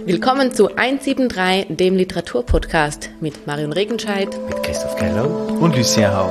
Willkommen zu 173, dem Literaturpodcast mit Marion Regenscheid, mit Christoph Keller und Lucien Haug.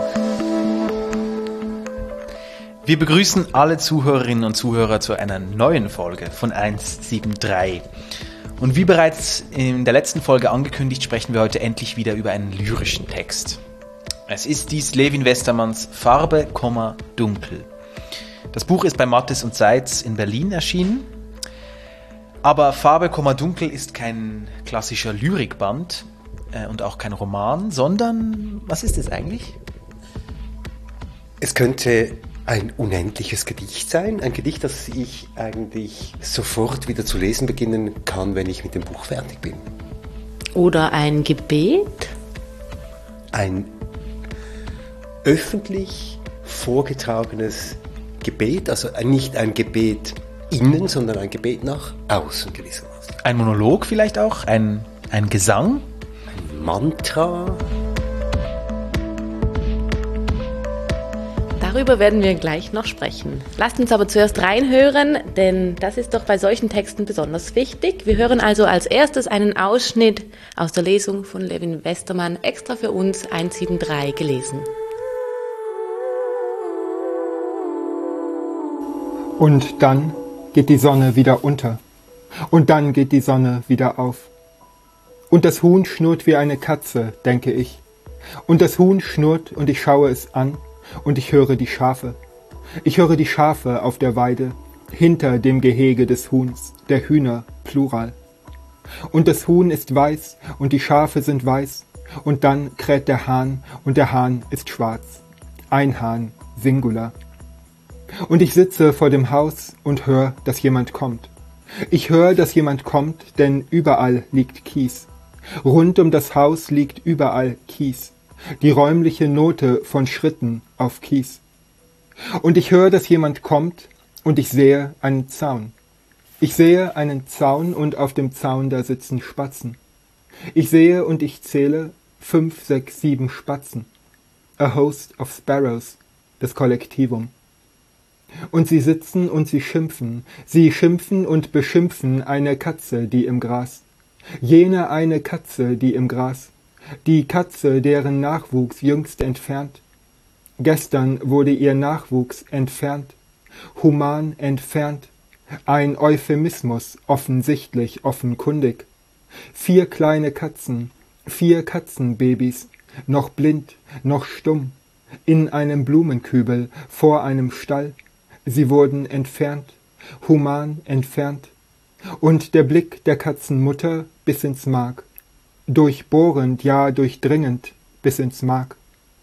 Wir begrüßen alle Zuhörerinnen und Zuhörer zu einer neuen Folge von 173. Und wie bereits in der letzten Folge angekündigt, sprechen wir heute endlich wieder über einen lyrischen Text. Es ist dies Levin Westermanns Farbe, Dunkel. Das Buch ist bei Mattes und Seitz in Berlin erschienen. Aber Farbe, Dunkel ist kein klassischer Lyrikband und auch kein Roman, sondern was ist es eigentlich? Es könnte ein unendliches Gedicht sein, ein Gedicht, das ich eigentlich sofort wieder zu lesen beginnen kann, wenn ich mit dem Buch fertig bin. Oder ein Gebet? Ein öffentlich vorgetragenes Gebet, also nicht ein Gebet innen, sondern ein Gebet nach außen gewissermaßen. Ein Monolog vielleicht auch? Ein Gesang? Ein Mantra? Darüber werden wir gleich noch sprechen. Lasst uns aber zuerst reinhören, denn das ist doch bei solchen Texten besonders wichtig. Wir hören also als erstes einen Ausschnitt aus der Lesung von Levin Westermann, extra für uns 173 gelesen. Und dann geht die Sonne wieder unter. Und dann geht die Sonne wieder auf. Und das Huhn schnurrt wie eine Katze, denke ich. Und das Huhn schnurrt und ich schaue es an. Und ich höre die Schafe. Ich höre die Schafe auf der Weide, hinter dem Gehege des Huhns, der Hühner, Plural. Und das Huhn ist weiß und die Schafe sind weiß. Und dann kräht der Hahn und der Hahn ist schwarz. Ein Hahn, Singular. Und ich sitze vor dem Haus und höre, dass jemand kommt. Ich höre, dass jemand kommt, denn überall liegt Kies. Rund um das Haus liegt überall Kies. Die räumliche Note von Schritten auf Kies. Und ich höre, dass jemand kommt und ich sehe einen Zaun. Ich sehe einen Zaun und auf dem Zaun da sitzen Spatzen. Ich sehe und ich zähle 5, 6, 7 Spatzen. A host of sparrows, das Kollektivum. Und sie sitzen und sie schimpfen und beschimpfen eine Katze, die im Gras. Jene eine Katze, die im Gras. Die Katze, deren Nachwuchs jüngst entfernt. Gestern wurde ihr Nachwuchs entfernt, human entfernt, ein Euphemismus, offensichtlich offenkundig. 4 kleine Katzen, 4 Katzenbabys, noch blind, noch stumm, in einem Blumenkübel, vor einem Stall. Sie wurden entfernt, human entfernt. Und der Blick der Katzenmutter bis ins Mark. Durchbohrend, ja durchdringend, bis ins Mark.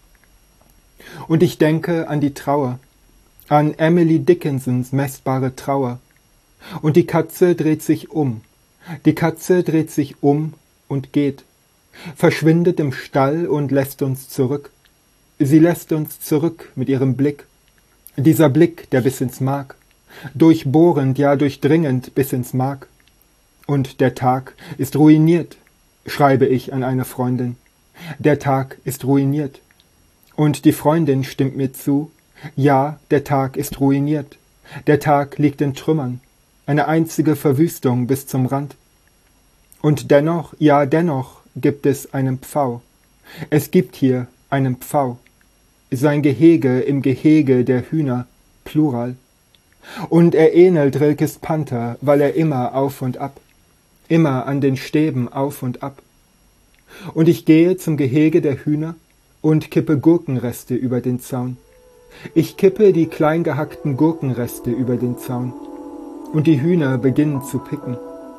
Und ich denke an die Trauer, an Emily Dickinsons messbare Trauer. Und die Katze dreht sich um. Die Katze dreht sich um und geht, verschwindet im Stall und lässt uns zurück. Sie lässt uns zurück mit ihrem Blick. Dieser Blick, der bis ins Mark. Durchbohrend, ja durchdringend, bis ins Mark. Und der Tag ist ruiniert, schreibe ich an eine Freundin. Der Tag ist ruiniert. Und die Freundin stimmt mir zu. Ja, der Tag ist ruiniert. Der Tag liegt in Trümmern. Eine einzige Verwüstung bis zum Rand. Und dennoch, ja dennoch, gibt es einen Pfau. Es gibt hier einen Pfau. Sein Gehege im Gehege der Hühner, Plural. Und er ähnelt Rilkes Panther, weil er immer auf und ab. Immer an den Stäben auf und ab. Und ich gehe zum Gehege der Hühner und kippe Gurkenreste über den Zaun. Ich kippe die klein gehackten Gurkenreste über den Zaun. Und die Hühner beginnen zu picken.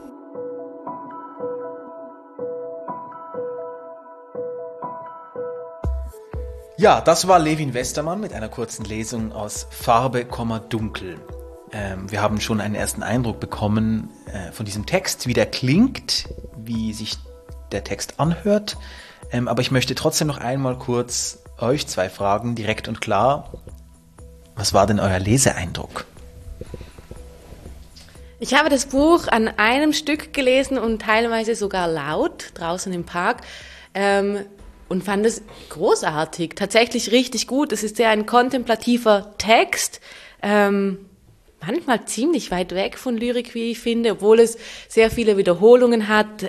Ja, das war Levin Westermann mit einer kurzen Lesung aus Farbe, Dunkel. Wir haben schon einen ersten Eindruck bekommen von diesem Text, wie der klingt, wie sich der Text anhört. Aber ich möchte trotzdem noch einmal kurz euch 2 fragen, direkt und klar. Was war denn euer Leseeindruck? Ich habe das Buch an einem Stück gelesen und teilweise sogar laut, draußen im Park. Und fand es großartig, tatsächlich richtig gut. Es ist sehr ein kontemplativer Text. Man manchmal ziemlich weit weg von Lyrik, wie ich finde, obwohl es sehr viele Wiederholungen hat.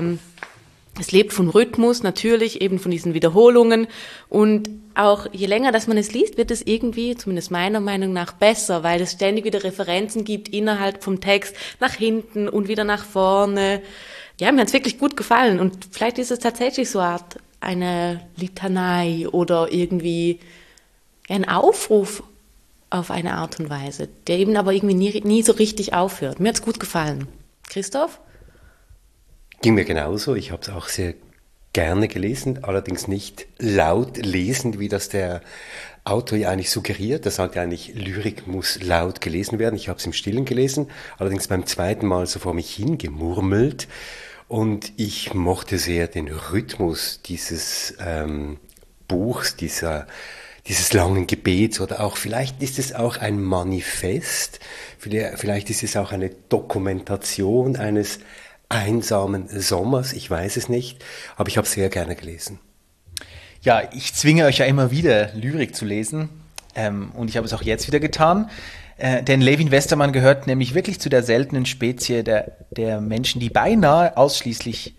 Es lebt vom Rhythmus, natürlich, eben von diesen Wiederholungen. Und auch je länger, dass man es liest, wird es irgendwie, zumindest meiner Meinung nach, besser, weil es ständig wieder Referenzen gibt innerhalb vom Text, nach hinten und wieder nach vorne. Ja, mir hat es wirklich gut gefallen. Und vielleicht ist es tatsächlich so eine Litanei oder irgendwie ein Aufruf auf eine Art und Weise, der eben aber irgendwie nie so richtig aufhört. Mir hat es gut gefallen. Christoph? Ging mir genauso. Ich habe es auch sehr gerne gelesen, allerdings nicht laut lesen, wie das der Autor ja eigentlich suggeriert. Er sagt ja eigentlich, Lyrik muss laut gelesen werden. Ich habe es im Stillen gelesen, allerdings beim zweiten Mal so vor mich hingemurmelt. Und ich mochte sehr den Rhythmus dieses Buchs, dieses langen Gebets, oder auch, vielleicht ist es auch ein Manifest, vielleicht ist es auch eine Dokumentation eines einsamen Sommers, ich weiß es nicht, aber ich habe sehr gerne gelesen. Ja, ich zwinge euch ja immer wieder, Lyrik zu lesen, und ich habe es auch jetzt wieder getan, denn Levin Westermann gehört nämlich wirklich zu der seltenen Spezie der Menschen, die beinahe ausschließlich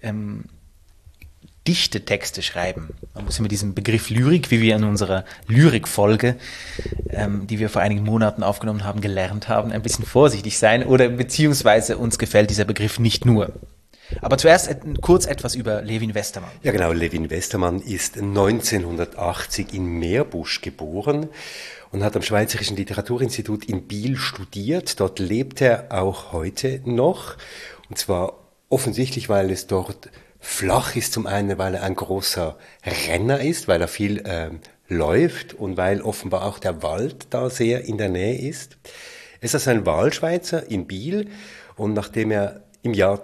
dichte Texte schreiben. Man muss mit diesem Begriff Lyrik, wie wir in unserer Lyrik-Folge, die wir vor einigen Monaten aufgenommen haben, gelernt haben, ein bisschen vorsichtig sein, oder beziehungsweise uns gefällt dieser Begriff nicht nur. Aber zuerst kurz etwas über Levin Westermann. Ja genau, Levin Westermann ist 1980 in Meerbusch geboren und hat am Schweizerischen Literaturinstitut in Biel studiert. Dort lebt er auch heute noch, und zwar offensichtlich, weil es dort flach ist, zum einen, weil er ein großer Renner ist, weil er viel läuft und weil offenbar auch der Wald da sehr in der Nähe ist. Er ist also ein Wahlschweizer in Biel, und nachdem er im Jahr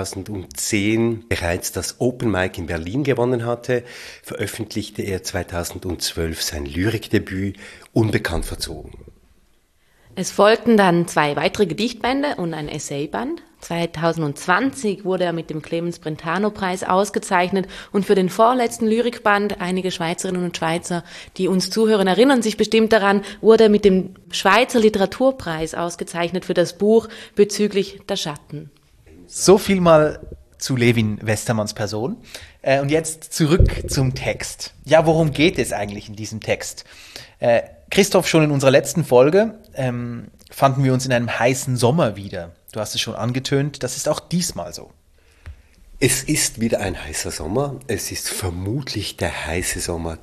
2010 bereits das Open Mic in Berlin gewonnen hatte, veröffentlichte er 2012 sein Lyrikdebüt Unbekannt verzogen. Es folgten dann 2 weitere Gedichtbände und ein Essayband. 2020 wurde er mit dem Clemens-Brentano-Preis ausgezeichnet, und für den vorletzten Lyrikband, einige Schweizerinnen und Schweizer, die uns zuhören, erinnern sich bestimmt daran, wurde er mit dem Schweizer Literaturpreis ausgezeichnet für das Buch Bezüglich der Schatten. So viel mal zu Levin Westermanns Person. Und jetzt zurück zum Text. Ja, worum geht es eigentlich in diesem Text? Christoph, schon in unserer letzten Folge fanden wir uns in einem heißen Sommer wieder. Du hast es schon angetönt, das ist auch diesmal so. Es ist wieder ein heißer Sommer. Es ist vermutlich der heiße Sommer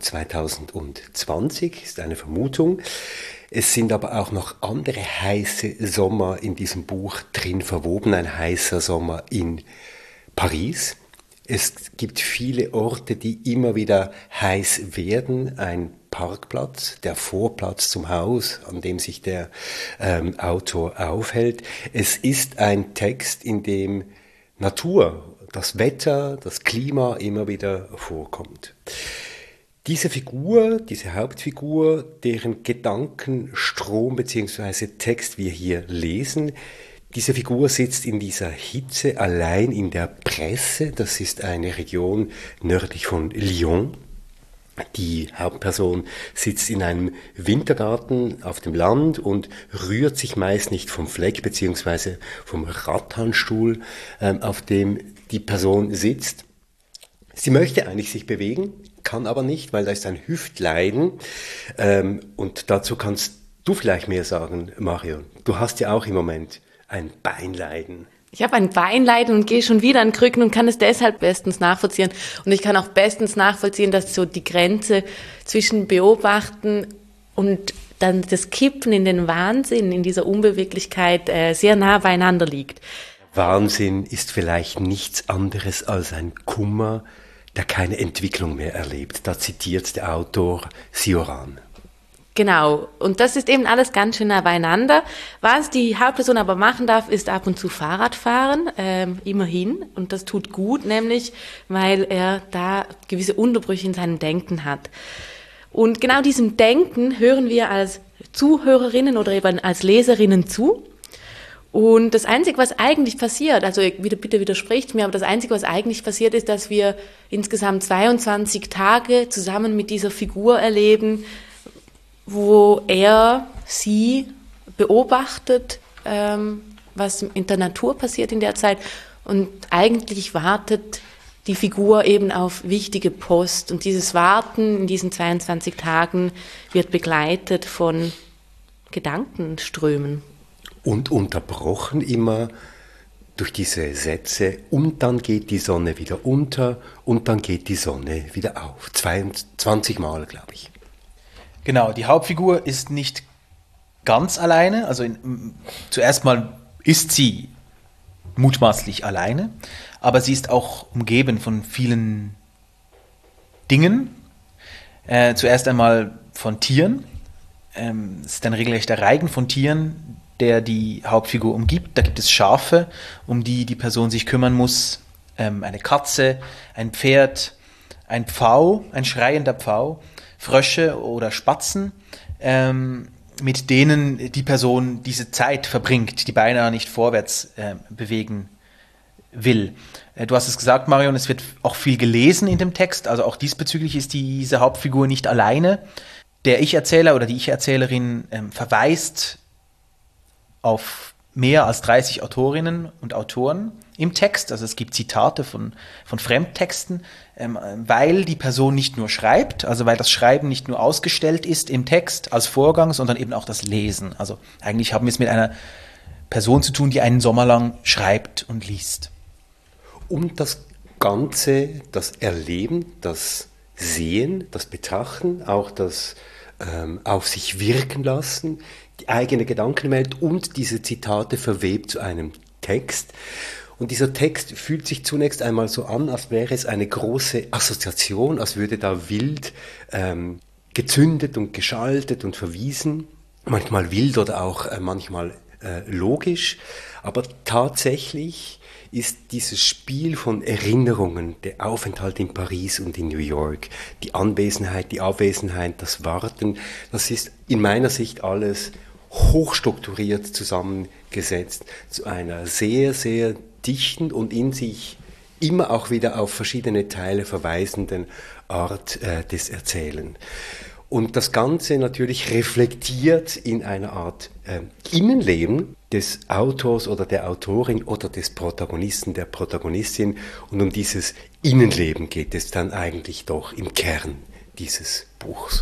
2020, ist eine Vermutung. Es sind aber auch noch andere heiße Sommer in diesem Buch drin verwoben. Ein heißer Sommer in Paris. Es gibt viele Orte, die immer wieder heiß werden. Ein Parkplatz, der Vorplatz zum Haus, an dem sich der Autor aufhält. Es ist ein Text, in dem Natur, das Wetter, das Klima immer wieder vorkommt. Diese Figur, diese Hauptfigur, deren Gedankenstrom bzw. Text wir hier lesen, diese Figur sitzt in dieser Hitze allein in der Presse. Das ist eine Region nördlich von Lyon. Die Hauptperson sitzt in einem Wintergarten auf dem Land und rührt sich meist nicht vom Fleck bzw. vom Rattanstuhl, auf dem die Person sitzt. Sie möchte eigentlich sich bewegen, kann aber nicht, weil da ist ein Hüftleiden. Und dazu kannst du vielleicht mehr sagen, Marion. Du hast ja auch im Moment ein Beinleiden. Ich habe ein Beinleiden und gehe schon wieder an Krücken und kann es deshalb bestens nachvollziehen. Und ich kann auch bestens nachvollziehen, dass so die Grenze zwischen Beobachten und dann das Kippen in den Wahnsinn, in dieser Unbeweglichkeit sehr nah beieinander liegt. Wahnsinn ist vielleicht nichts anderes als ein Kummer, der keine Entwicklung mehr erlebt. Da zitiert der Autor Cioran. Genau, und das ist eben alles ganz schön nah beieinander. Was die Hauptperson aber machen darf, ist ab und zu Fahrrad fahren, immerhin. Und das tut gut, nämlich weil er da gewisse Unterbrüche in seinem Denken hat. Und genau diesem Denken hören wir als Zuhörerinnen oder eben als Leserinnen zu. Und das Einzige, was eigentlich passiert, also bitte widerspricht mir, aber das Einzige, was eigentlich passiert, ist, dass wir insgesamt 22 Tage zusammen mit dieser Figur erleben, wo er sie beobachtet, was in der Natur passiert in der Zeit und eigentlich wartet die Figur eben auf wichtige Post und dieses Warten in diesen 22 Tagen wird begleitet von Gedankenströmen. Und unterbrochen immer durch diese Sätze, und dann geht die Sonne wieder unter und dann geht die Sonne wieder auf. 22 Mal, glaube ich. Genau, die Hauptfigur ist nicht ganz alleine, also zuerst mal ist sie mutmaßlich alleine, aber sie ist auch umgeben von vielen Dingen. Zuerst einmal von Tieren. Es ist ein regelrechter Reigen von Tieren, der die Hauptfigur umgibt. Da gibt es Schafe, um die die Person sich kümmern muss, eine Katze, ein Pferd, ein Pfau, ein schreiender Pfau, Frösche oder Spatzen, mit denen die Person diese Zeit verbringt, die beinahe nicht vorwärts bewegen will. Du hast es gesagt, Marion, es wird auch viel gelesen in dem Text, also auch diesbezüglich ist diese Hauptfigur nicht alleine. Der Ich-Erzähler oder die Ich-Erzählerin verweist auf mehr als 30 Autorinnen und Autoren im Text, also es gibt Zitate von Fremdtexten, weil die Person nicht nur schreibt, also weil das Schreiben nicht nur ausgestellt ist im Text als Vorgang, sondern eben auch das Lesen. Also eigentlich haben wir es mit einer Person zu tun, die einen Sommer lang schreibt und liest. Und das Ganze, das Erleben, das Sehen, das Betrachten, auch das auf sich wirken lassen, die eigene Gedankenwelt und diese Zitate verwebt zu einem Text. Und dieser Text fühlt sich zunächst einmal so an, als wäre es eine große Assoziation, als würde da wild gezündet und geschaltet und verwiesen. Manchmal wild oder auch manchmal logisch. Aber tatsächlich ist dieses Spiel von Erinnerungen, der Aufenthalt in Paris und in New York, die Anwesenheit, die Abwesenheit, das Warten, das ist in meiner Sicht alles hochstrukturiert zusammengesetzt zu einer sehr, sehr dichten und in sich immer auch wieder auf verschiedene Teile verweisenden Art des Erzählens. Und das Ganze natürlich reflektiert in einer Art Innenleben des Autors oder der Autorin oder des Protagonisten, der Protagonistin. Und um dieses Innenleben geht es dann eigentlich doch im Kern dieses Buchs.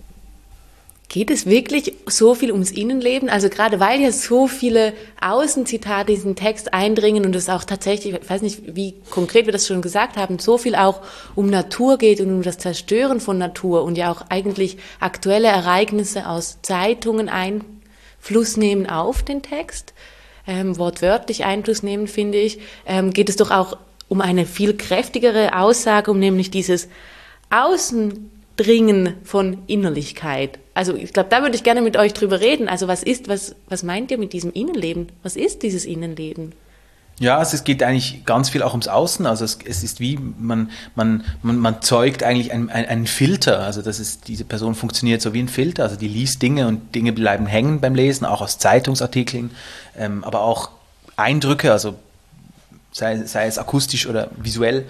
Geht es wirklich so viel ums Innenleben? Also gerade weil ja so viele Außenzitate in diesen Text eindringen und es auch tatsächlich, ich weiß nicht, wie konkret wir das schon gesagt haben, so viel auch um Natur geht und um das Zerstören von Natur und ja auch eigentlich aktuelle Ereignisse aus Zeitungen Einfluss nehmen auf den Text, wortwörtlich Einfluss nehmen, finde ich, geht es doch auch um eine viel kräftigere Aussage, um nämlich dieses Außendringen von Innerlichkeit. Also ich glaube, da würde ich gerne mit euch drüber reden. Also was meint ihr mit diesem Innenleben? Was ist dieses Innenleben? Ja, es geht eigentlich ganz viel auch ums Außen. Also es ist wie, man zeugt eigentlich einen Filter. Also diese Person funktioniert so wie ein Filter. Also die liest Dinge und Dinge bleiben hängen beim Lesen, auch aus Zeitungsartikeln, aber auch Eindrücke, also sei es akustisch oder visuell,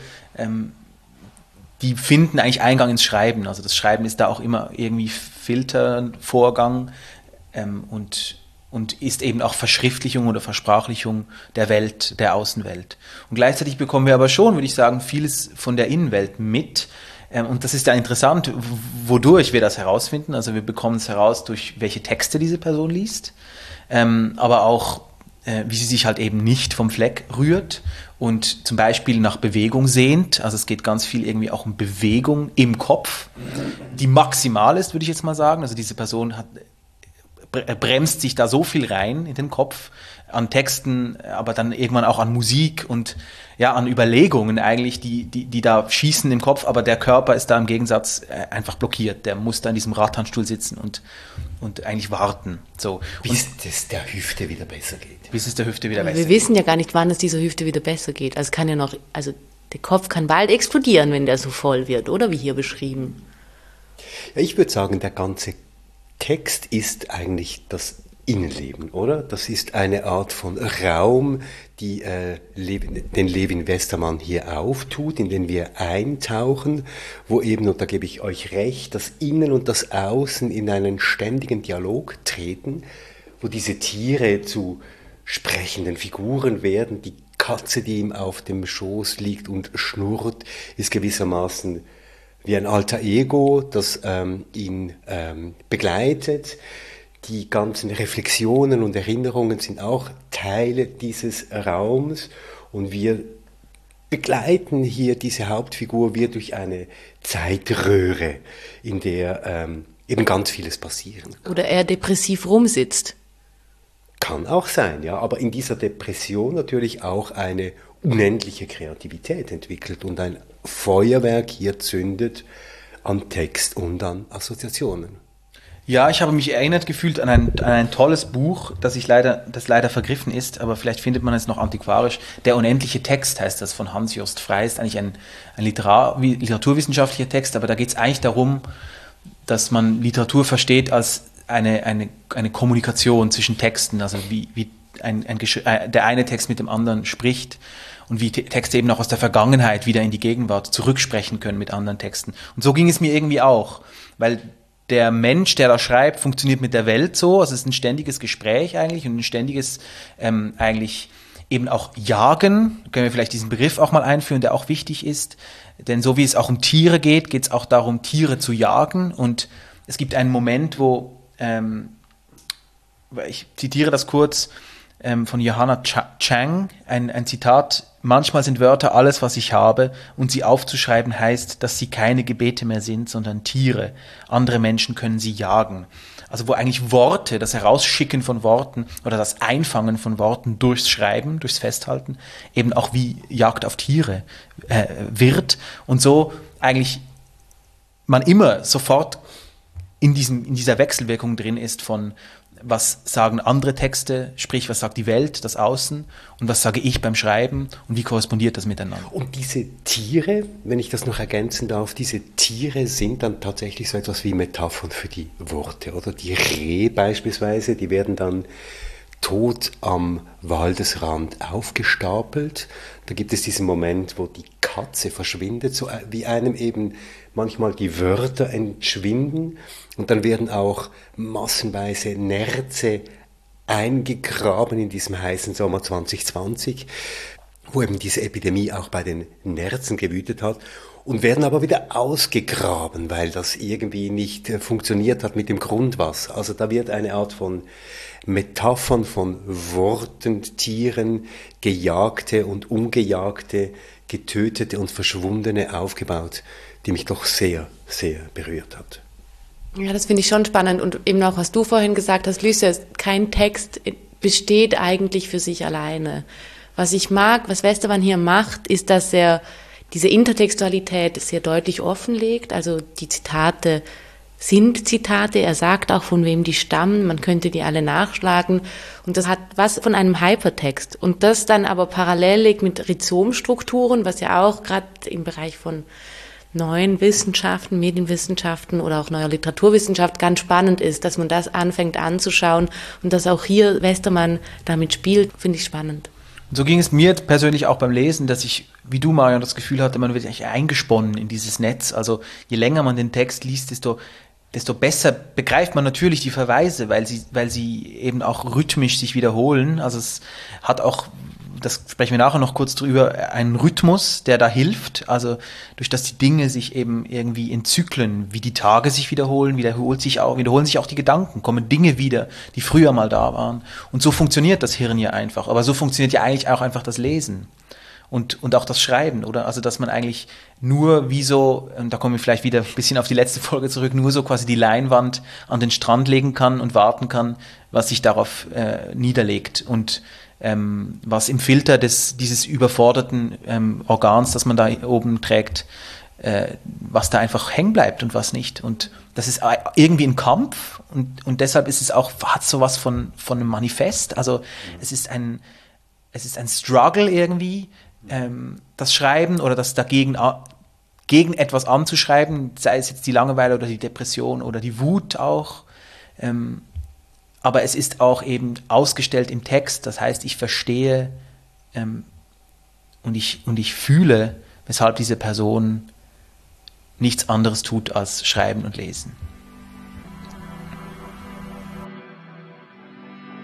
die finden eigentlich Eingang ins Schreiben. Also das Schreiben ist da auch immer irgendwie Filtervorgang und ist eben auch Verschriftlichung oder Versprachlichung der Welt, der Außenwelt. Und gleichzeitig bekommen wir aber schon, würde ich sagen, vieles von der Innenwelt mit. Und das ist ja interessant, wodurch wir das herausfinden. Also wir bekommen es heraus, durch welche Texte diese Person liest, aber auch wie sie sich halt eben nicht vom Fleck rührt und zum Beispiel nach Bewegung sehnt. Also es geht ganz viel irgendwie auch um Bewegung im Kopf, die maximal ist, würde ich jetzt mal sagen. Also diese Person bremst sich da so viel rein in den Kopf, an Texten, aber dann irgendwann auch an Musik und ja, an Überlegungen eigentlich, die da schießen im Kopf, aber der Körper ist da im Gegensatz einfach blockiert. Der muss da in diesem Radhandstuhl sitzen und eigentlich warten. So. Bis es der Hüfte wieder besser geht. Bis es der Hüfte wieder besser geht. Wir wissen ja gar nicht, wann es dieser Hüfte wieder besser geht. Also der Kopf kann bald explodieren, wenn der so voll wird, oder? Wie hier beschrieben. Ja, ich würde sagen, der ganze Text ist eigentlich das Innenleben, oder? Das ist eine Art von Raum, die den Levin Westermann hier auftut, in den wir eintauchen, wo eben, und da gebe ich euch recht, das Innen und das Außen in einen ständigen Dialog treten, wo diese Tiere zu sprechenden Figuren werden. Die Katze, die ihm auf dem Schoß liegt und schnurrt, ist gewissermaßen wie ein alter Ego, das ihn begleitet. Die ganzen Reflexionen und Erinnerungen sind auch Teile dieses Raums und wir begleiten hier diese Hauptfigur wie durch eine Zeitröhre, in der eben ganz vieles passieren kann. Oder er depressiv rumsitzt. Kann auch sein, ja, aber in dieser Depression natürlich auch eine unendliche Kreativität entwickelt und ein Feuerwerk hier zündet an Text und an Assoziationen. Ja, ich habe mich erinnert gefühlt an ein tolles Buch, das leider vergriffen ist, aber vielleicht findet man es noch antiquarisch. Der unendliche Text heißt das, von Hans-Jost Frey, ist eigentlich ein literaturwissenschaftlicher Text, aber da geht es eigentlich darum, dass man Literatur versteht als eine Kommunikation zwischen Texten, also wie der eine Text mit dem anderen spricht und wie Texte eben auch aus der Vergangenheit wieder in die Gegenwart zurücksprechen können mit anderen Texten. Und so ging es mir irgendwie auch, weil der Mensch, der da schreibt, funktioniert mit der Welt so, also es ist ein ständiges Gespräch eigentlich und ein ständiges eigentlich eben auch Jagen, können wir vielleicht diesen Begriff auch mal einführen, der auch wichtig ist, denn so wie es auch um Tiere geht, geht es auch darum, Tiere zu jagen und es gibt einen Moment, wo, ich zitiere das kurz, von Johanna Chang, ein Zitat: Manchmal sind Wörter alles, was ich habe, und sie aufzuschreiben heißt, dass sie keine Gebete mehr sind, sondern Tiere. Andere Menschen können sie jagen. Also wo eigentlich Worte, das Herausschicken von Worten oder das Einfangen von Worten durchs Schreiben, durchs Festhalten, eben auch wie Jagd auf Tiere wird und so eigentlich man immer sofort in dieser Wechselwirkung drin ist von was sagen andere Texte, sprich, was sagt die Welt, das Außen und was sage ich beim Schreiben und wie korrespondiert das miteinander? Und diese Tiere, wenn ich das noch ergänzen darf, diese Tiere sind dann tatsächlich so etwas wie Metaphern für die Worte, oder? Die Rehe beispielsweise, die werden dann tot am Waldesrand aufgestapelt. Da gibt es diesen Moment, wo die Katze verschwindet, so wie einem eben manchmal die Wörter entschwinden. Und dann werden auch massenweise Nerze eingegraben in diesem heißen Sommer 2020, wo eben diese Epidemie auch bei den Nerzen gewütet hat. Und werden aber wieder ausgegraben, weil das irgendwie nicht funktioniert hat mit dem Grundwasser. Also da wird eine Art von Metaphern von Worten, Tieren, Gejagte und Ungejagte, Getötete und Verschwundene aufgebaut, die mich doch sehr, sehr berührt hat. Ja, das finde ich schon spannend und eben auch, was du vorhin gesagt hast, Lucius, kein Text besteht eigentlich für sich alleine. Was ich mag, was Westermann hier macht, ist, dass er diese Intertextualität sehr deutlich offenlegt, also die Zitate sind Zitate, er sagt auch, von wem die stammen, man könnte die alle nachschlagen und das hat was von einem Hypertext und das dann aber parallel liegt mit Rhizomstrukturen, was ja auch gerade im Bereich von neuen Wissenschaften, Medienwissenschaften oder auch neuer Literaturwissenschaft ganz spannend ist, dass man das anfängt anzuschauen und dass auch hier Westermann damit spielt, finde ich spannend. Und so ging es mir persönlich auch beim Lesen, dass ich, wie du, Marion, das Gefühl hatte, man wird eigentlich eingesponnen in dieses Netz. Also je länger man den Text liest, desto besser begreift man natürlich die Verweise, weil sie eben auch rhythmisch sich wiederholen. Also es hat auch, das sprechen wir nachher noch kurz drüber, einen Rhythmus, der da hilft. Also durch das die Dinge sich eben irgendwie in Zyklen, wie die Tage sich wiederholen, wiederholen sich auch die Gedanken, kommen Dinge wieder, die früher mal da waren. Und so funktioniert das Hirn ja einfach. Aber so funktioniert ja eigentlich auch einfach das Lesen. Und auch das Schreiben, oder? Also, dass man eigentlich nur wie so, und da kommen wir vielleicht wieder ein bisschen auf die letzte Folge zurück, nur so quasi die Leinwand an den Strand legen kann und warten kann, was sich darauf niederlegt und was im Filter dieses überforderten Organs, das man da oben trägt, was da einfach hängen bleibt und was nicht. Und das ist irgendwie ein Kampf und deshalb ist es auch, hat sowas von einem Manifest. Also es ist ein Struggle irgendwie, das Schreiben oder das dagegen gegen etwas anzuschreiben, sei es jetzt die Langeweile oder die Depression oder die Wut auch. Aber es ist auch eben ausgestellt im Text, das heißt, ich verstehe und ich fühle, weshalb diese Person nichts anderes tut als schreiben und lesen.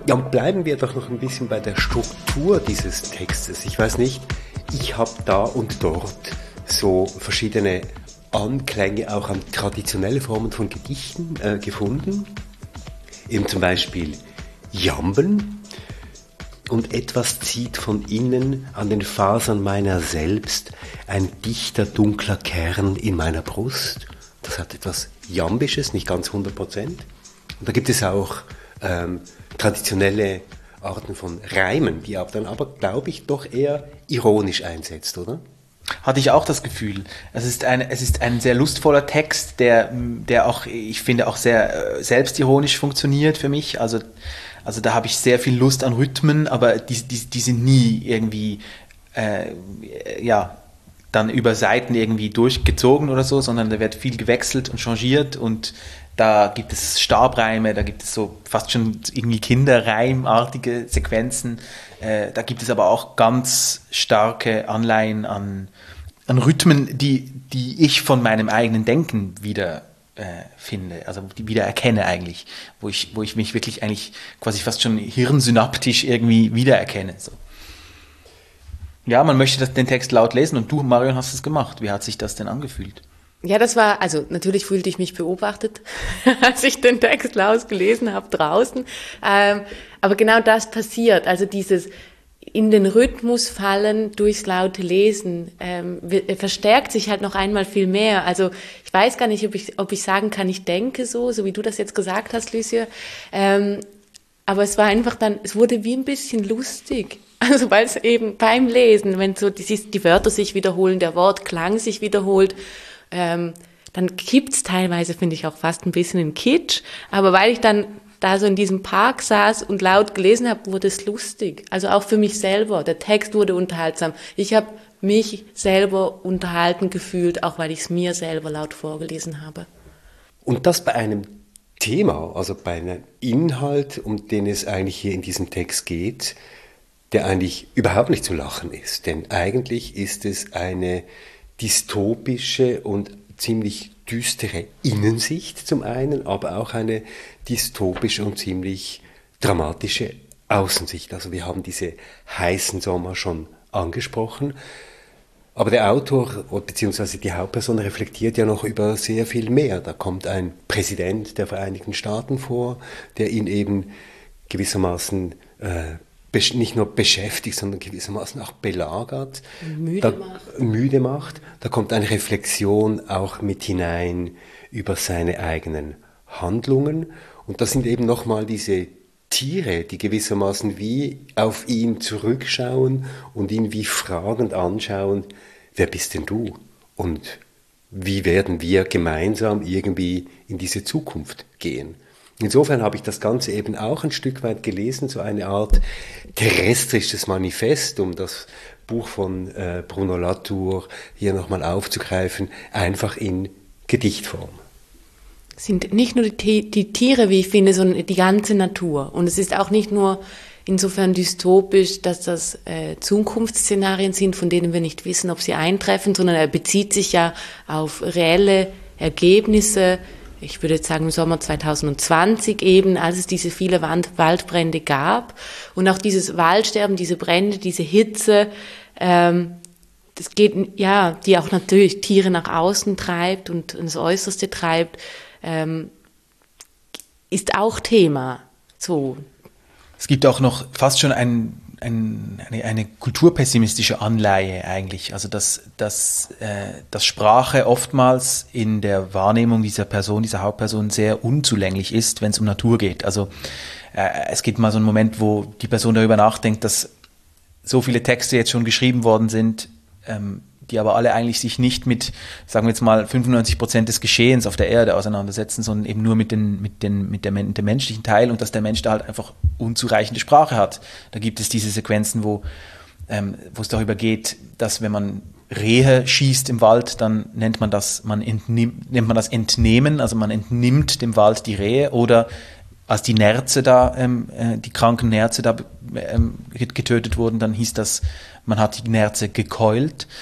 Ja, und bleiben wir doch noch ein bisschen bei der Struktur dieses Textes. Ich weiß nicht, ich habe da und dort so verschiedene Anklänge auch an traditionelle Formen von Gedichten gefunden. Eben zum Beispiel Jamben. Und etwas zieht von innen an den Fasern meiner selbst ein dichter, dunkler Kern in meiner Brust. Das hat etwas Jambisches, nicht ganz 100%. Und da gibt es auch traditionelle Arten von Reimen, die dann aber, glaube ich, doch eher ironisch einsetzt, oder? Hatte ich auch das Gefühl. Es ist ein sehr lustvoller Text, der auch, ich finde, auch sehr selbstironisch funktioniert für mich. Also da habe ich sehr viel Lust an Rhythmen, aber die sind nie irgendwie, dann über Seiten irgendwie durchgezogen oder so, sondern da wird viel gewechselt und changiert und da gibt es Stabreime, da gibt es so fast schon irgendwie Kinderreimartige Sequenzen. Da gibt es aber auch ganz starke Anleihen an Rhythmen, die ich von meinem eigenen Denken wieder finde, also die wieder erkenne eigentlich, wo ich mich wirklich eigentlich quasi fast schon hirnsynaptisch irgendwie wiedererkenne. So. Ja, man möchte den Text laut lesen und du, Marion, hast es gemacht. Wie hat sich das denn angefühlt? Ja, das war, also natürlich fühlte ich mich beobachtet, als ich den Text laut gelesen habe draußen. Aber genau das passiert, also dieses in den Rhythmus fallen durchs laute Lesen verstärkt sich halt noch einmal viel mehr. Also ich weiß gar nicht, ob ich sagen kann, ich denke so wie du das jetzt gesagt hast, Lucia. Aber es war einfach dann, es wurde wie ein bisschen lustig. Also weil es eben beim Lesen, wenn so die Wörter sich wiederholen, der Wortklang sich wiederholt, dann kippt's teilweise, finde ich, auch fast ein bisschen in Kitsch. Aber weil ich dann da so in diesem Park saß und laut gelesen habe, wurde es lustig. Also auch für mich selber. Der Text wurde unterhaltsam. Ich habe mich selber unterhalten gefühlt, auch weil ich es mir selber laut vorgelesen habe. Und das bei einem Thema, also bei einem Inhalt, um den es eigentlich hier in diesem Text geht, der eigentlich überhaupt nicht zu lachen ist. Denn eigentlich ist es eine dystopische und ziemlich düstere Innensicht zum einen, aber auch eine dystopische und ziemlich dramatische Außensicht. Also wir haben diese heißen Sommer schon angesprochen, aber der Autor bzw. die Hauptperson reflektiert ja noch über sehr viel mehr. Da kommt ein Präsident der Vereinigten Staaten vor, der ihn eben gewissermaßen nicht nur beschäftigt, sondern gewissermaßen auch belagert, müde macht. Da kommt eine Reflexion auch mit hinein über seine eigenen Handlungen. Und das sind eben nochmal diese Tiere, die gewissermaßen wie auf ihn zurückschauen und ihn wie fragend anschauen, wer bist denn du? Und wie werden wir gemeinsam irgendwie in diese Zukunft gehen? Insofern habe ich das Ganze eben auch ein Stück weit gelesen, so eine Art terrestrisches Manifest, um das Buch von Bruno Latour hier nochmal aufzugreifen, einfach in Gedichtform. Es sind nicht nur die Tiere, wie ich finde, sondern die ganze Natur. Und es ist auch nicht nur insofern dystopisch, dass das Zukunftsszenarien sind, von denen wir nicht wissen, ob sie eintreffen, sondern er bezieht sich ja auf reelle Ergebnisse. Ich würde jetzt sagen im Sommer 2020 eben, als es diese viele Waldbrände gab und auch dieses Waldsterben, diese Brände, diese Hitze, das geht, ja, die auch natürlich Tiere nach außen treibt und ins Äußerste treibt, ist auch Thema. So. Es gibt auch noch fast schon eine kulturpessimistische Anleihe eigentlich, also dass Sprache oftmals in der Wahrnehmung dieser Hauptperson sehr unzulänglich ist, wenn es um Natur geht. Also es gibt mal so einen Moment, wo die Person darüber nachdenkt, dass so viele Texte jetzt schon geschrieben worden sind, die aber alle eigentlich sich nicht mit, sagen wir jetzt mal, 95% des Geschehens auf der Erde auseinandersetzen, sondern eben nur mit dem menschlichen Teil und dass der Mensch da halt einfach unzureichende Sprache hat. Da gibt es diese Sequenzen, wo es darüber geht, dass wenn man Rehe schießt im Wald, dann nennt man das Entnehmen, also man entnimmt dem Wald die Rehe, oder als die Nerze da, die kranken Nerze da getötet wurden, dann hieß das, man hat die Nerze gekeult.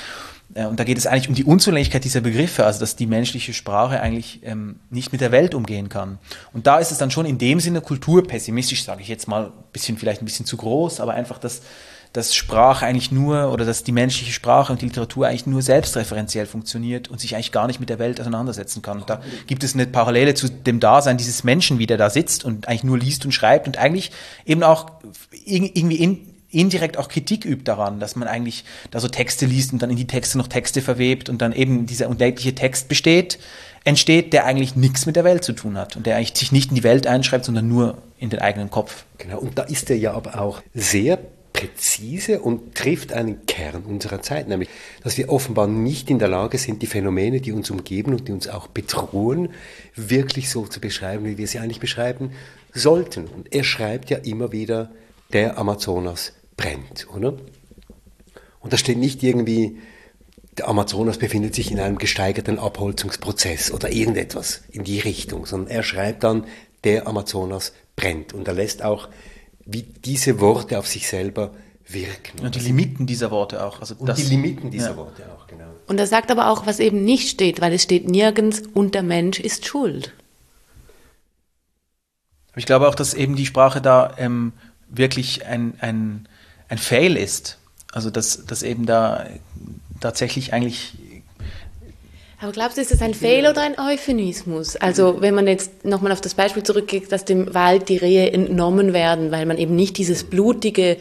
Und da geht es eigentlich um die Unzulänglichkeit dieser Begriffe, also dass die menschliche Sprache eigentlich nicht mit der Welt umgehen kann. Und da ist es dann schon in dem Sinne kulturpessimistisch, sage ich jetzt mal, vielleicht ein bisschen zu groß, aber einfach, dass Sprache eigentlich nur, oder dass die menschliche Sprache und die Literatur eigentlich nur selbstreferenziell funktioniert und sich eigentlich gar nicht mit der Welt auseinandersetzen kann. Und da gibt es eine Parallele zu dem Dasein dieses Menschen, wie der da sitzt und eigentlich nur liest und schreibt und eigentlich eben auch irgendwie indirekt auch Kritik übt daran, dass man eigentlich da so Texte liest und dann in die Texte noch Texte verwebt und dann eben dieser unendliche Text entsteht, der eigentlich nichts mit der Welt zu tun hat und der eigentlich sich nicht in die Welt einschreibt, sondern nur in den eigenen Kopf. Genau, und da ist er ja aber auch sehr präzise und trifft einen Kern unserer Zeit, nämlich, dass wir offenbar nicht in der Lage sind, die Phänomene, die uns umgeben und die uns auch bedrohen, wirklich so zu beschreiben, wie wir sie eigentlich beschreiben sollten. Und er schreibt ja immer wieder, der Amazonas brennt, oder? Und da steht nicht irgendwie, der Amazonas befindet sich in einem gesteigerten Abholzungsprozess oder irgendetwas in die Richtung, sondern er schreibt dann, der Amazonas brennt. Und er lässt auch, wie diese Worte auf sich selber wirken. Und die Limiten dieser Worte auch. Die Limiten dieser Worte auch, genau. Und er sagt aber auch, was eben nicht steht, weil es steht nirgends, und der Mensch ist schuld. Ich glaube auch, dass eben die Sprache da wirklich ein Fail ist. Also dass eben da tatsächlich eigentlich... Aber glaubst du, ist das ein Fail oder ein Euphemismus? Also wenn man jetzt nochmal auf das Beispiel zurückgeht, dass dem Wald die Rehe entnommen werden, weil man eben nicht dieses blutige,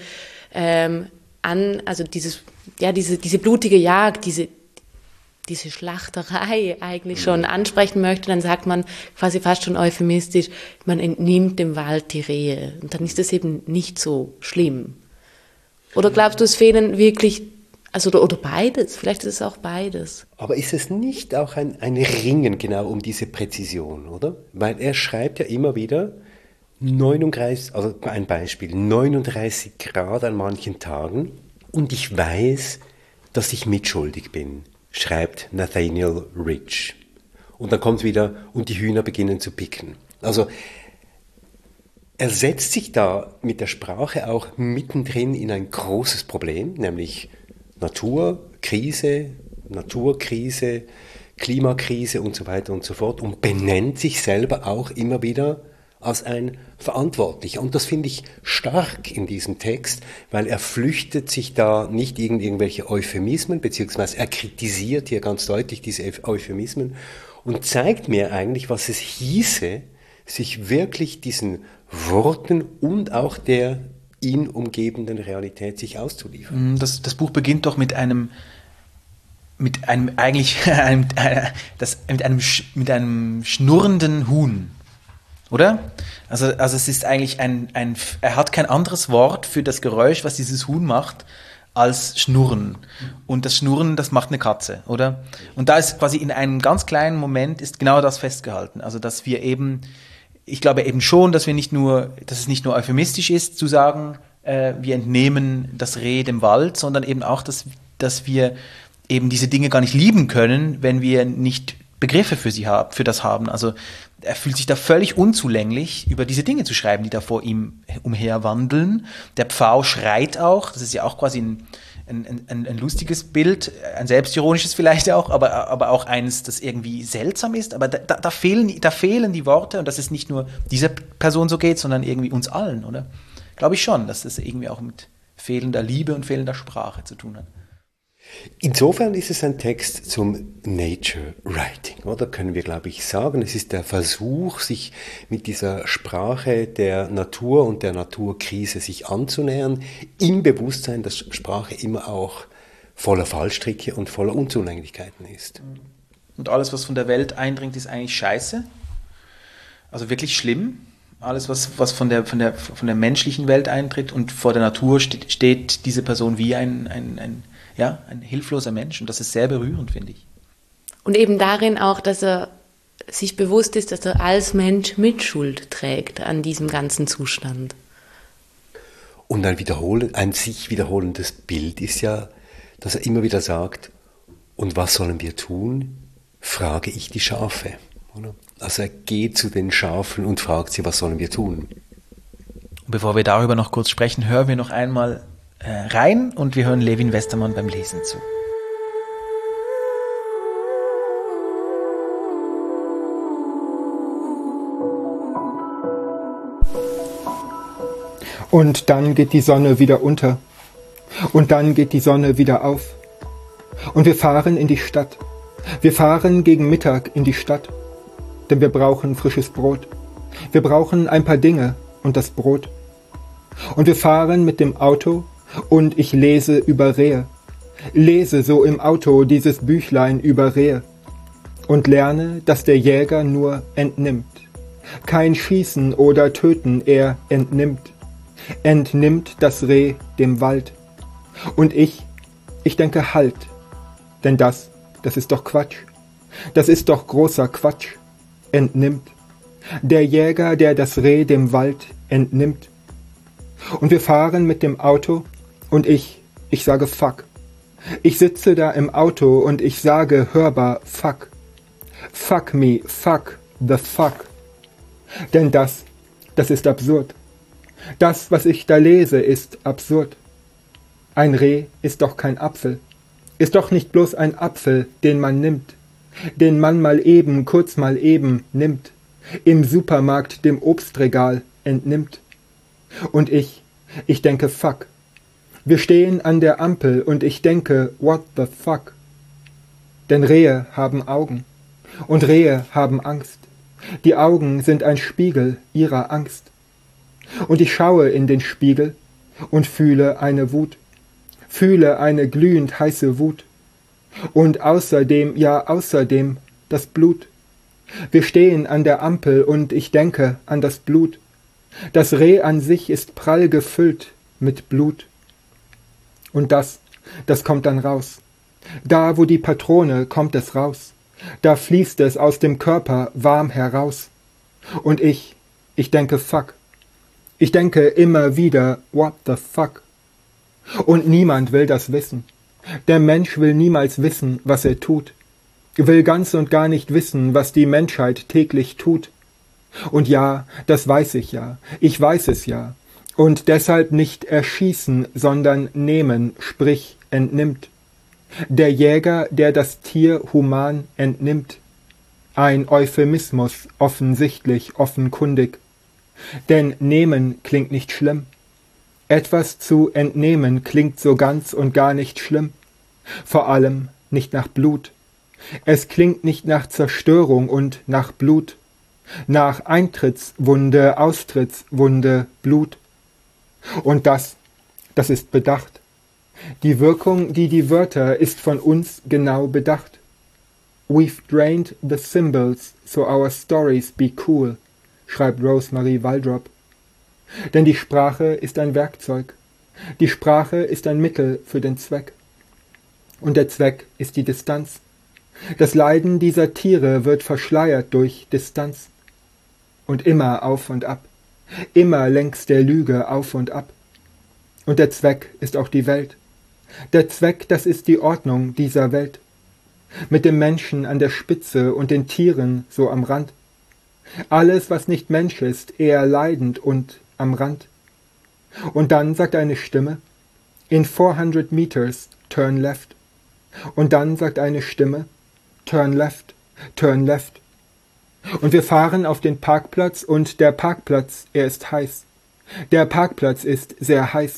diese blutige Jagd, diese Schlachterei eigentlich schon ansprechen möchte, dann sagt man quasi fast schon euphemistisch, man entnimmt dem Wald die Rehe. Und dann ist das eben nicht so schlimm. Oder glaubst du, es fehlen wirklich, oder beides, vielleicht ist es auch beides. Aber ist es nicht auch ein Ringen genau um diese Präzision, oder? Weil er schreibt ja immer wieder 39, also ein Beispiel, 39 Grad an manchen Tagen und ich weiß, dass ich mitschuldig bin, schreibt Nathaniel Rich. Und dann kommt wieder, und die Hühner beginnen zu picken. Also er setzt sich da mit der Sprache auch mittendrin in ein großes Problem, nämlich Naturkrise, Klimakrise und so weiter und so fort und benennt sich selber auch immer wieder als ein Verantwortlicher. Und das finde ich stark in diesem Text, weil er flüchtet sich da nicht irgendwelche Euphemismen, beziehungsweise er kritisiert hier ganz deutlich diese Euphemismen und zeigt mir eigentlich, was es hieße, sich wirklich diesen Worten und auch der ihn umgebenden Realität sich auszuliefern. Das Buch beginnt doch mit einem schnurrenden Huhn, oder? Also es ist eigentlich er hat kein anderes Wort für das Geräusch, was dieses Huhn macht, als Schnurren. Und das Schnurren, das macht eine Katze, oder? Und da ist quasi in einem ganz kleinen Moment ist genau das festgehalten. Also dass wir eben, ich glaube eben schon, dass es nicht nur euphemistisch ist, zu sagen, wir entnehmen das Reh dem Wald, sondern eben auch, dass wir eben diese Dinge gar nicht lieben können, wenn wir nicht Begriffe für das haben. Also er fühlt sich da völlig unzulänglich, über diese Dinge zu schreiben, die da vor ihm umherwandeln. Der Pfau schreit auch, das ist ja auch quasi ein lustiges Bild, ein selbstironisches vielleicht auch, aber auch eines, das irgendwie seltsam ist. Aber da fehlen die Worte und dass es nicht nur dieser Person so geht, sondern irgendwie uns allen, oder? Glaube ich schon, dass das irgendwie auch mit fehlender Liebe und fehlender Sprache zu tun hat. Insofern ist es ein Text zum Nature Writing, oder? Können wir, glaube ich, sagen. Es ist der Versuch, sich mit dieser Sprache der Natur und der Naturkrise sich anzunähern, im Bewusstsein, dass Sprache immer auch voller Fallstricke und voller Unzulänglichkeiten ist. Und alles, was von der Welt eindringt, ist eigentlich scheiße. Also wirklich schlimm. Alles, was von der menschlichen Welt eintritt und vor der Natur steht diese Person wie ein hilfloser Mensch. Und das ist sehr berührend, finde ich. Und eben darin auch, dass er sich bewusst ist, dass er als Mensch Mitschuld trägt an diesem ganzen Zustand. Und ein sich wiederholendes Bild ist ja, dass er immer wieder sagt, und was sollen wir tun? Frage ich die Schafe. Oder? Also er geht zu den Schafen und fragt sie, was sollen wir tun? Und bevor wir darüber noch kurz sprechen, hören wir noch einmal rein und wir hören Levin Westermann beim Lesen zu. Und dann geht die Sonne wieder unter. Und dann geht die Sonne wieder auf. Und wir fahren in die Stadt. Wir fahren gegen Mittag in die Stadt. Denn wir brauchen frisches Brot. Wir brauchen ein paar Dinge und das Brot. Und wir fahren mit dem Auto und ich lese über Rehe. Lese so im Auto dieses Büchlein über Rehe. Und lerne, dass der Jäger nur entnimmt. Kein Schießen oder Töten, er entnimmt. Entnimmt das Reh dem Wald. Und ich denke halt. Denn das ist doch Quatsch. Das ist doch großer Quatsch. Entnimmt. Der Jäger, der das Reh dem Wald entnimmt. Und wir fahren mit dem Auto und ich sage fuck. Ich sitze da im Auto und ich sage hörbar fuck. Fuck me, fuck the fuck. Denn das ist absurd. Das, was ich da lese, ist absurd. Ein Reh ist doch kein Apfel. Ist doch nicht bloß ein Apfel, den man nimmt. Den man mal eben, kurz mal eben nimmt. Im Supermarkt dem Obstregal entnimmt. Und ich denke fuck. Wir stehen an der Ampel und ich denke what the fuck. Denn Rehe haben Augen. Und Rehe haben Angst. Die Augen sind ein Spiegel ihrer Angst. Und ich schaue in den Spiegel und fühle eine Wut. Fühle eine glühend heiße Wut. Und außerdem, ja außerdem, das Blut. Wir stehen an der Ampel und ich denke an das Blut. Das Reh an sich ist prall gefüllt mit Blut. Und das kommt dann raus. Da, wo die Patrone, kommt es raus. Da fließt es aus dem Körper warm heraus. Und ich denke fuck. Ich denke immer wieder what the fuck. Und niemand will das wissen. Der Mensch will niemals wissen, was er tut. Will ganz und gar nicht wissen, was die Menschheit täglich tut. Und ja, das weiß ich ja. Ich weiß es ja. Und deshalb nicht erschießen, sondern nehmen, sprich entnimmt. Der Jäger, der das Tier human entnimmt. Ein Euphemismus, offensichtlich, offenkundig. Denn nehmen klingt nicht schlimm. Etwas zu entnehmen klingt so ganz und gar nicht schlimm. Vor allem nicht nach Blut. Es klingt nicht nach Zerstörung und nach Blut. Nach Eintrittswunde, Austrittswunde, Blut. Und das ist bedacht. Die Wirkung, die Wörter, ist von uns genau bedacht. We've drained the symbols, so our stories be cool, schreibt Rosemary Waldrop. Denn die Sprache ist ein Werkzeug. Die Sprache ist ein Mittel für den Zweck. Und der Zweck ist die Distanz. Das Leiden dieser Tiere wird verschleiert durch Distanz. Und immer auf und ab. Immer längs der Lüge auf und ab. Und der Zweck ist auch die Welt. Der Zweck, das ist die Ordnung dieser Welt. Mit dem Menschen an der Spitze und den Tieren so am Rand. Alles, was nicht Mensch ist, eher leidend und am Rand. Und dann sagt eine Stimme, in 400 meters, turn left. Und dann sagt eine Stimme, turn left, turn left. Und wir fahren auf den Parkplatz und der Parkplatz, er ist heiß. Der Parkplatz ist sehr heiß.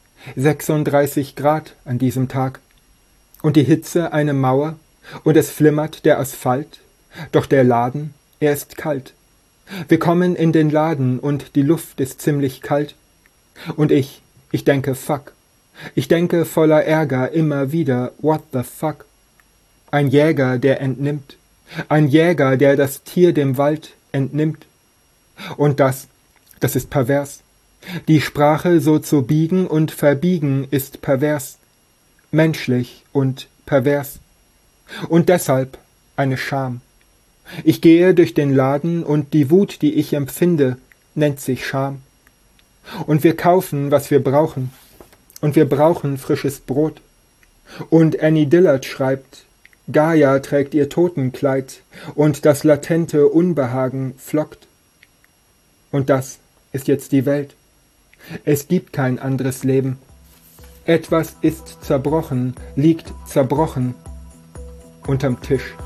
36 Grad an diesem Tag. Und die Hitze eine Mauer und es flimmert der Asphalt. Doch der Laden, er ist kalt. Wir kommen in den Laden und die Luft ist ziemlich kalt. Und ich denke fuck. Ich denke voller Ärger immer wieder what the fuck. Ein Jäger, der entnimmt. Ein Jäger, der das Tier dem Wald entnimmt. Und das ist pervers. Die Sprache so zu biegen und verbiegen ist pervers. Menschlich und pervers. Und deshalb eine Scham. Ich gehe durch den Laden und die Wut, die ich empfinde, nennt sich Scham. Und wir kaufen, was wir brauchen. Und wir brauchen frisches Brot. Und Annie Dillard schreibt, Gaia trägt ihr Totenkleid und das latente Unbehagen flockt. Und das ist jetzt die Welt. Es gibt kein anderes Leben. Etwas ist zerbrochen, liegt zerbrochen unterm Tisch.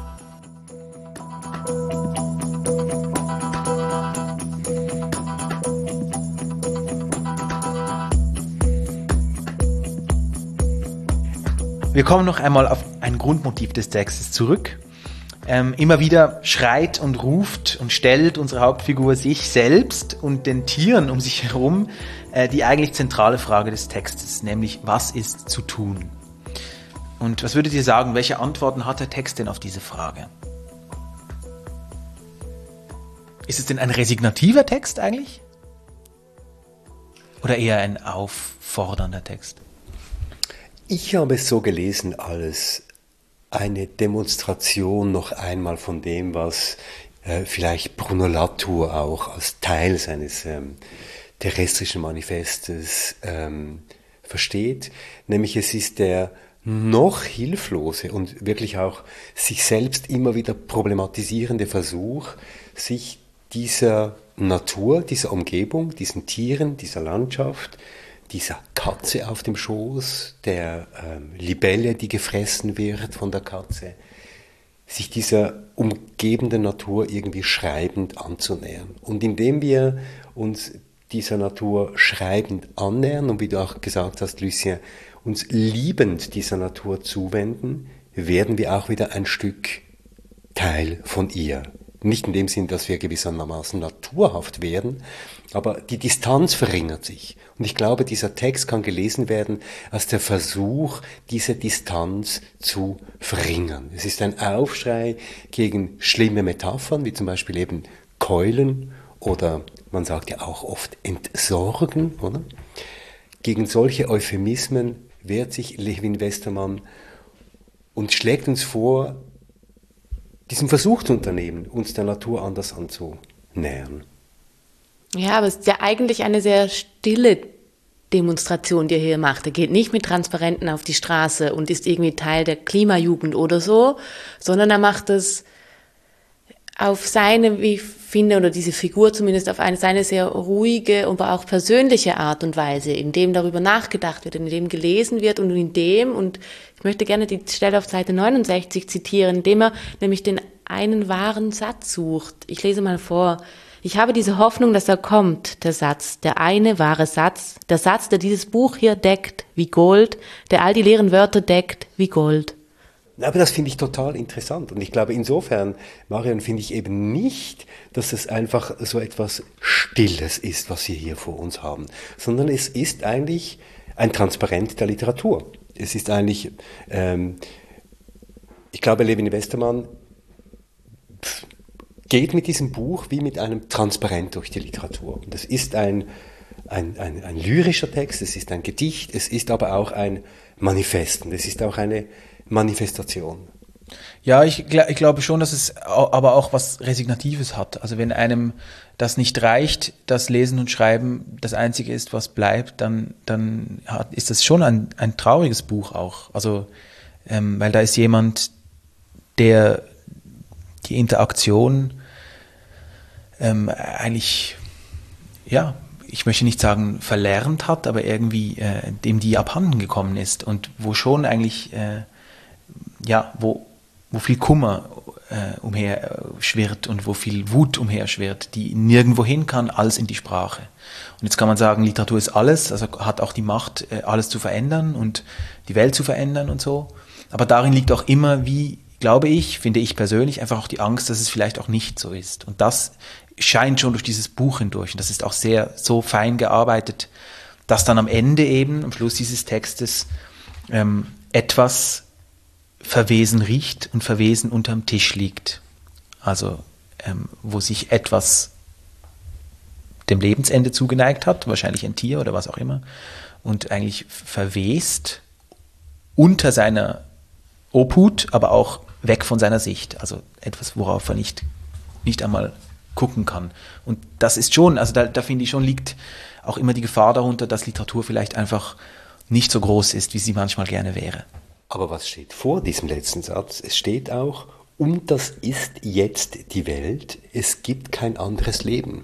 Wir kommen noch einmal auf ein Grundmotiv des Textes zurück. Immer wieder schreit und ruft und stellt unsere Hauptfigur sich selbst und den Tieren um sich herum die eigentlich zentrale Frage des Textes, nämlich was ist zu tun? Und was würdet ihr sagen, welche Antworten hat der Text denn auf diese Frage? Ist es denn ein resignativer Text eigentlich? Oder eher ein auffordernder Text? Ich habe es so gelesen als eine Demonstration noch einmal von dem, was vielleicht Bruno Latour auch als Teil seines terrestrischen Manifestes versteht. Nämlich es ist der noch hilflose und wirklich auch sich selbst immer wieder problematisierende Versuch, sich dieser Natur, dieser Umgebung, diesen Tieren, dieser Landschaft, dieser Katze auf dem Schoß, der Libelle, die gefressen wird von der Katze, sich dieser umgebenden Natur irgendwie schreibend anzunähern. Und indem wir uns dieser Natur schreibend annähern und wie du auch gesagt hast, Lucien, uns liebend dieser Natur zuwenden, werden wir auch wieder ein Stück Teil von ihr. Nicht in dem Sinn, dass wir gewissermaßen naturhaft werden, aber die Distanz verringert sich. Und ich glaube, dieser Text kann gelesen werden als der Versuch, diese Distanz zu verringern. Es ist ein Aufschrei gegen schlimme Metaphern, wie zum Beispiel eben Keulen oder man sagt ja auch oft entsorgen, oder? Gegen solche Euphemismen wehrt sich Levin Westermann und schlägt uns vor, diesen Versuch zu unternehmen, uns der Natur anders anzunähern. Ja, aber es ist ja eigentlich eine sehr stille Demonstration, die er hier macht. Er geht nicht mit Transparenten auf die Straße und ist irgendwie Teil der Klimajugend oder so, sondern er macht es auf seine, wie ich finde, oder diese Figur zumindest auf seine sehr ruhige, aber auch persönliche Art und Weise, in dem darüber nachgedacht wird, in dem gelesen wird und und ich möchte gerne die Stelle auf Seite 69 zitieren, indem er nämlich den einen wahren Satz sucht. Ich lese mal vor. Ich habe diese Hoffnung, dass er kommt, der Satz, der eine wahre Satz, der Satz, der dieses Buch hier deckt wie Gold, der all die leeren Wörter deckt wie Gold. Aber das finde ich total interessant. Und ich glaube, insofern, Marion, finde ich eben nicht, dass es einfach so etwas Stilles ist, was wir hier vor uns haben, sondern es ist eigentlich ein Transparent der Literatur. Es ist eigentlich, ich glaube, Levin Westermann geht mit diesem Buch wie mit einem Transparent durch die Literatur. Und es ist ein lyrischer Text, es ist ein Gedicht, es ist aber auch ein Manifest und es ist auch eine Manifestation. Ja, ich glaube schon, dass es aber auch was Resignatives hat. Also wenn einem das nicht reicht, das Lesen und Schreiben das Einzige ist, was bleibt, dann ist das schon ein trauriges Buch auch. Also, weil da ist jemand, der die Interaktion eigentlich, ja, ich möchte nicht sagen verlernt hat, aber irgendwie dem die abhanden gekommen ist und wo schon eigentlich wo viel Kummer umherschwirrt und wo viel Wut umherschwirrt, die nirgendwo hin kann, als in die Sprache. Und jetzt kann man sagen, Literatur ist alles, also hat auch die Macht, alles zu verändern und die Welt zu verändern und so. Aber darin liegt auch immer, finde ich persönlich, einfach auch die Angst, dass es vielleicht auch nicht so ist. Und das scheint schon durch dieses Buch hindurch. Und das ist auch sehr so fein gearbeitet, dass dann am Ende eben, am Schluss dieses Textes, etwas verwesen riecht und verwesen unterm Tisch liegt. Also wo sich etwas dem Lebensende zugeneigt hat, wahrscheinlich ein Tier oder was auch immer, und eigentlich verwest unter seiner Obhut, aber auch weg von seiner Sicht. Also etwas, worauf er nicht einmal gucken kann. Und das ist schon, also da finde ich schon, liegt auch immer die Gefahr darunter, dass Literatur vielleicht einfach nicht so groß ist, wie sie manchmal gerne wäre. Aber was steht vor diesem letzten Satz? Es steht auch, und das ist jetzt die Welt, es gibt kein anderes Leben.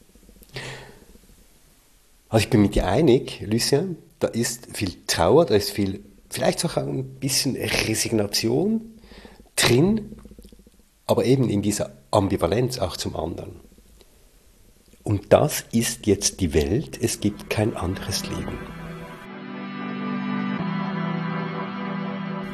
Also ich bin mit dir einig, Lucien, da ist viel Trauer, da ist viel, vielleicht auch ein bisschen Resignation drin, aber eben in dieser Ambivalenz auch zum anderen. Und das ist jetzt die Welt, es gibt kein anderes Leben.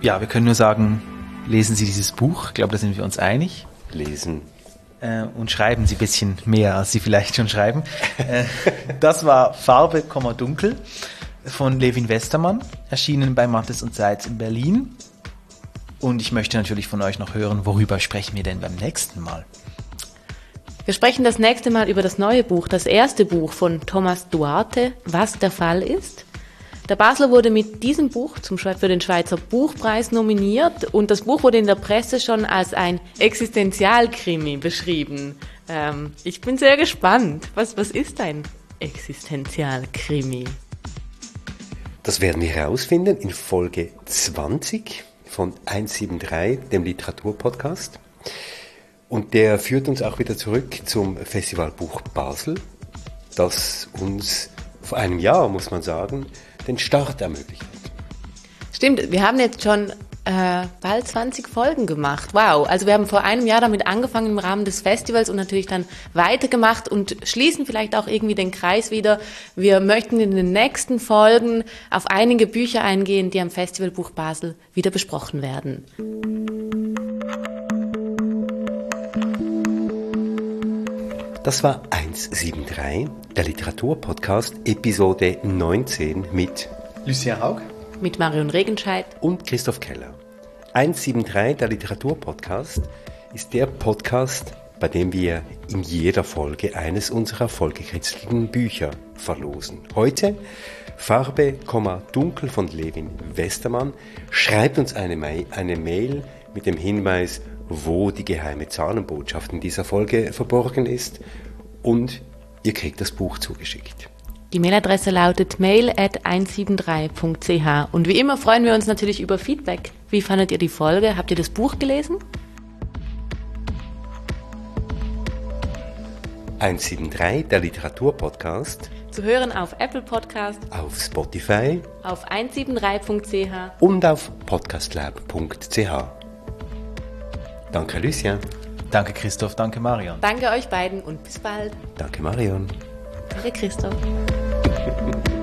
Ja, wir können nur sagen, lesen Sie dieses Buch. Ich glaube, da sind wir uns einig. Lesen. Und schreiben Sie ein bisschen mehr, als Sie vielleicht schon schreiben. Das war Farbe, Dunkel von Levin Westermann, erschienen bei Mattes und Seitz in Berlin. Und ich möchte natürlich von euch noch hören, worüber sprechen wir denn beim nächsten Mal? Wir sprechen das nächste Mal über das neue Buch, das erste Buch von Thomas Duarte, Was der Fall ist. Der Basler wurde mit diesem Buch für den Schweizer Buchpreis nominiert und das Buch wurde in der Presse schon als ein Existenzialkrimi beschrieben. Ich bin sehr gespannt. Was ist ein Existenzialkrimi? Das werden wir herausfinden in Folge 20 von 173, dem Literaturpodcast. Und der führt uns auch wieder zurück zum Festivalbuch Basel, das uns vor einem Jahr, muss man sagen, den Start ermöglicht hat. Stimmt, wir haben jetzt schon bald 20 Folgen gemacht. Wow, also wir haben vor einem Jahr damit angefangen im Rahmen des Festivals und natürlich dann weitergemacht und schließen vielleicht auch irgendwie den Kreis wieder. Wir möchten in den nächsten Folgen auf einige Bücher eingehen, die am Festivalbuch Basel wieder besprochen werden. Das war 173, der Literaturpodcast, Episode 19 mit Lucien Haug, mit Marion Regenscheidt und Christoph Keller. 173, der Literaturpodcast, ist der Podcast, bei dem wir in jeder Folge eines unserer vollgekritzelten Bücher verlosen. Heute Farbe, Dunkel von Levin Westermann. Schreibt uns eine Mail mit dem Hinweis, wo die geheime Zahlenbotschaft in dieser Folge verborgen ist, und ihr kriegt das Buch zugeschickt. Die Mailadresse lautet mail@173.ch und wie immer freuen wir uns natürlich über Feedback. Wie fandet ihr die Folge? Habt ihr das Buch gelesen? 173, der Literaturpodcast. Zu hören auf Apple Podcast, auf Spotify, auf 173.ch und auf podcastlab.ch. Danke, Lucien. Danke, Christoph. Danke, Marion. Danke euch beiden und bis bald. Danke, Marion. Danke, Christoph.